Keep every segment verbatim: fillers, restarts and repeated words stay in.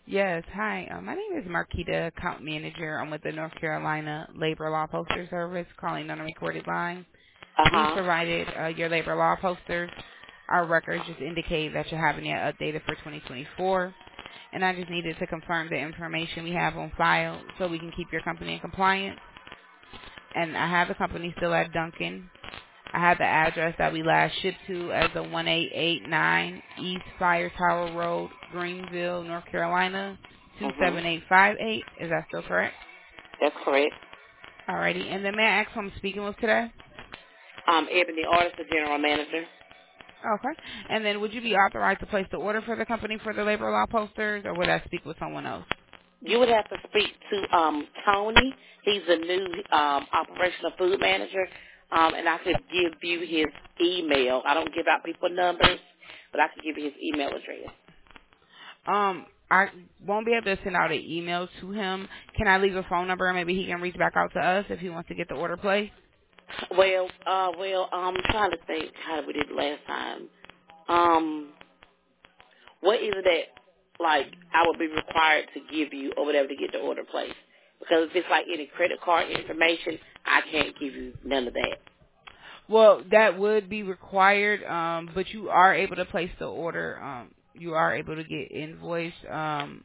Yes, hi. Uh, my name is Marquita, account manager. I'm with the North Carolina Labor Law Poster Service, calling on a recorded line. Uh We huh. provided uh, your labor law posters. Our records just indicate that you're having it updated for twenty twenty-four, and I just needed to confirm the information we have on file so we can keep your company in compliance. And I have the company still at Duncan. I have the address that we last shipped to as the one eight eight nine East Fire Tower Road, Greenville, North Carolina, two Mhm. seven eight five eight. Is that still correct? That's correct. Alrighty. And then may I ask who I'm speaking with today? Um, Ebony Artist, the general manager. Okay. And then would you be authorized to place the order for the company for the labor law posters, or would I speak with someone else? You would have to speak to um Tony. He's the new um operational food manager. Um, and I could give you his email. I don't give out people numbers, but I could give you his email address. Um, I won't be able to send out an email to him. Can I leave a phone number and maybe he can reach back out to us if he wants to get the order placed? Well, uh, well, um, I'm trying to think how we did it last time. Um, what is it that, like, I would be required to give you or whatever to get the order placed? Because if it's like any credit card information, I can't give you none of that. Well, that would be required, um, but you are able to place the order. Um, you are able to get invoiced, um,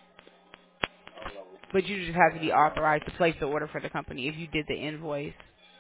but you just have to be authorized to place the order for the company if you did the invoice.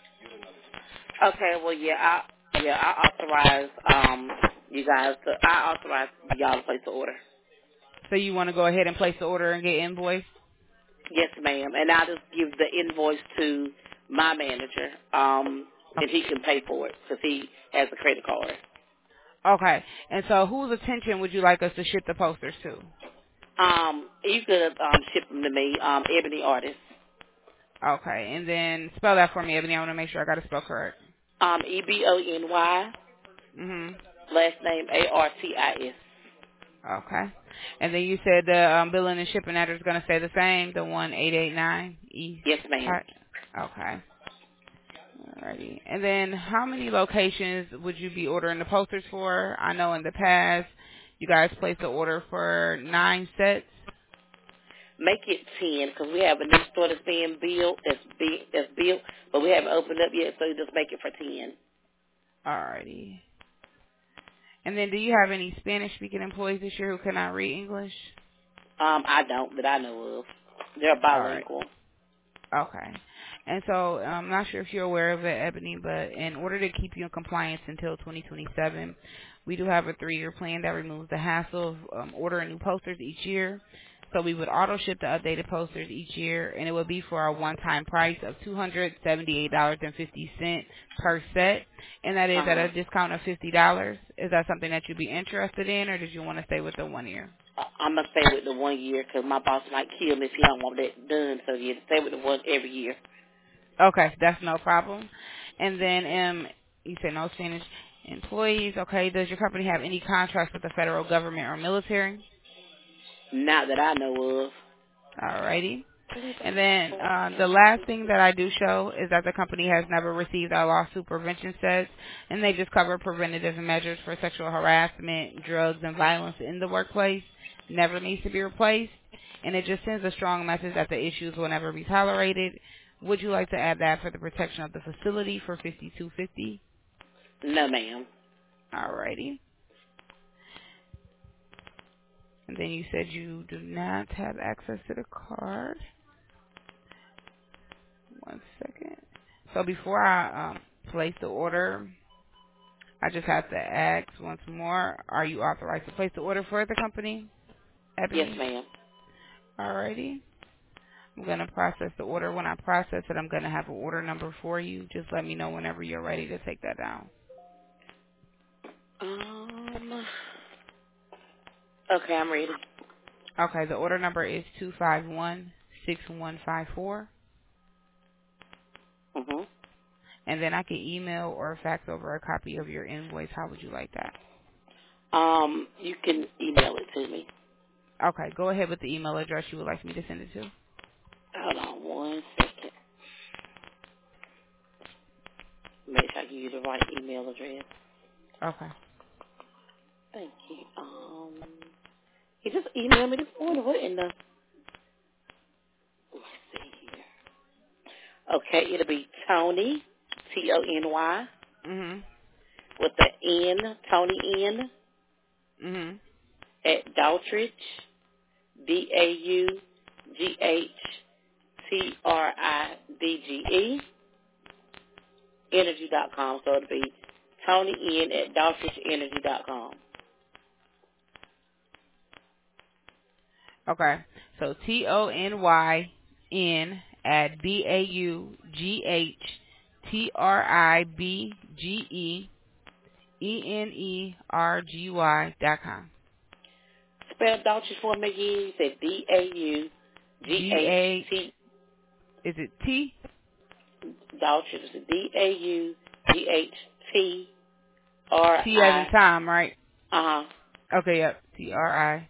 Okay, well, yeah, I, yeah, I authorize, um, you guys to, I authorize y'all to place the order. So you want to go ahead and place the order and get invoiced? Yes, ma'am. And I'll just give the invoice to my manager, um, and he can pay for it because he has a credit card. Okay. And so whose attention would you like us to ship the posters to? Um, you could um, ship them to me, um, Ebony Artist. Okay. And then spell that for me, Ebony. I want to make sure I got it spelled correct. Um, E B O N Y, Mhm. last name A R T I S. Okay. And then you said the um, billing and shipping address is going to stay the same, the one eight eight nine East. Yes, ma'am. Hi- Okay. Alrighty. And then how many locations would you be ordering the posters for? I know in the past you guys placed the order for nine sets. Make it ten because we have a new store that's being built. That's be, that's built, but we haven't opened up yet, so you just make it for ten. Alrighty. And then do you have any Spanish speaking employees this year who cannot read English? Um, I don't, but I know of. They're Alright. bilingual. Okay. And so I'm not sure if you're aware of it, Ebony, but in order to keep you in compliance until twenty twenty-seven, we do have a three-year plan that removes the hassle of um, ordering new posters each year. So we would auto ship the updated posters each year, and it would be for a one-time price of two hundred seventy-eight dollars and fifty cents per set, and that is Uh at huh. a discount of fifty dollars. Is that something that you'd be interested in, or did you want to stay with the one year? I'm gonna stay with the one year because my boss might kill me if he don't want that done. So yeah, stay with the one every year. Okay, that's no problem. And then um, you say no Spanish employees. Okay, does your company have any contracts with the federal government or military? Not that I know of. Alrighty. And then uh, the last thing that I do show is that the company has never received our lawsuit prevention sets, and they just cover preventative measures for sexual harassment, drugs, and violence in the workplace. Never needs to be replaced, and it just sends a strong message that the issues will never be tolerated. Would you like to add that for the protection of the facility for fifty-two fifty? No, ma'am. Alrighty. And then you said you do not have access to the card. One second. So before I um, place the order, I just have to ask once more, are you authorized to place the order for the company, Yes, Ebony? ma'am. Alrighty. I'm going to process the order. When I process it, I'm going to have an order number for you. Just let me know whenever you're ready to take that down. Um. Okay, I'm ready. Okay, the order number is two five one six one five four. Mhm. And then I can email or fax over a copy of your invoice. How would you like that? Um, you can email it to me. Okay, go ahead with the email address you would like me to send it to. Hold on one second. Make sure I give you the right email address. Okay. Thank you. Um, He just emailed me this morning. What in the? Let's see here. Okay, it'll be Tony, T O N Y, Mhm. with the N, Tony N, Mhm. at Daltridge, D A U G H T R I D G E, energy dot com. So it'll be Tony N at Daltridge energy dot com. Okay. So T O N Y N at B A U G H T R I B G E E N E R G Y dot com. Spell Daltridge for me again. You said D A U G G H A T. is it T? Daltridge is D A U G H T R T as in I Tom, right? uh Okay, yep. T R I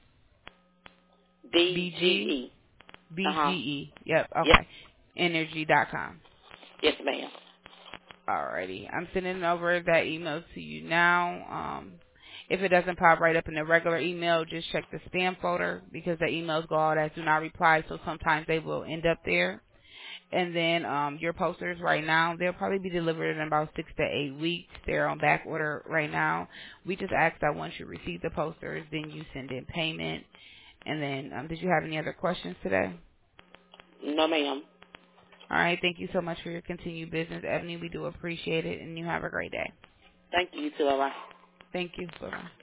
D B G G E. Uh B G huh. E. Yep, Yep. okay. Energy dot com. Yes, ma'am. Alrighty. I'm sending over that email to you now. Um, if it doesn't pop right up in the regular email, just check the spam folder because the emails go all that do not reply, so sometimes they will end up there. And then um, your posters right now, they'll probably be delivered in about six to eight weeks. They're on back order right now. We just ask that once you receive the posters, then you send in payment. And then, um, did you have any other questions today? No, ma'am. All right. Thank you so much for your continued business, Ebony. We do appreciate it, and you have a great day. Thank you, too. All right. Thank you. Bye-bye.